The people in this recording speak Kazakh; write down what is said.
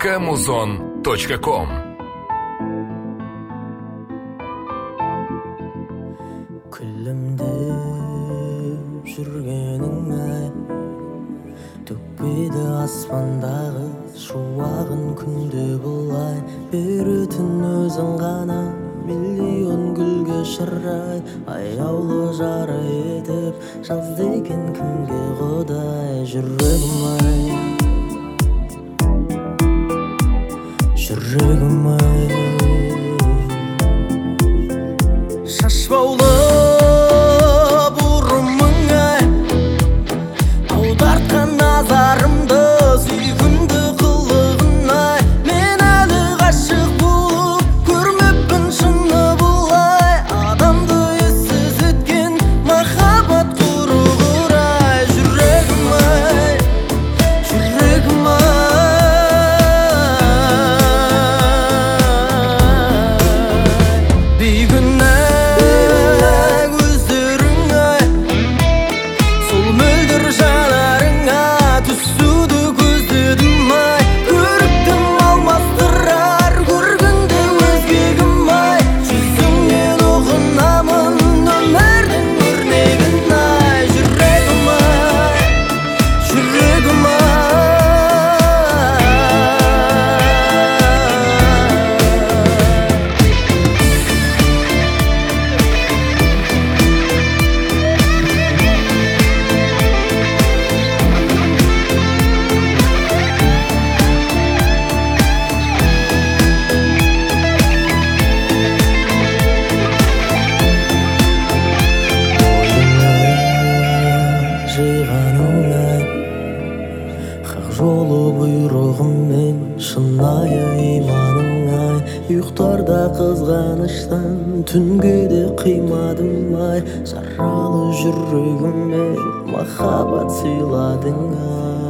www.muzon.com. Күлімдеп жүргенің ай, төкпеді аспандағы шуағын күнде бұлай. Беретін өзің ғана миллион гүлге шырай, аяулы жары етіп жазды екен кімге құдай. Жүрегім ай, жүрегім ай, шашбаулы бұрымың ай, аудартқан назарымды сүйкімді қылығын ай. Мен әлі ғашық болып көрмеппін шыны бұлай, адамды ессіз еткен махаббат құрғыр ай. Жүрегім ай, жүрегім ай, бейкүнә көздерің ай, сол мөлдір жанарыңа түсуді көздедім ай. Көріктім алмастырар көргіңді өзгегім ай, жүзіңнен ұғынамын өмірдің өрнегін ай. Жүрегім ай, жүрегім ай, жиғаның ай, хақ жолы бұйрығыммен шынайы иманың ай. Ұйықтарда қызғаныштан түнге де қимадым ай, жаралы жүрегіме махаббат сыйладың ай.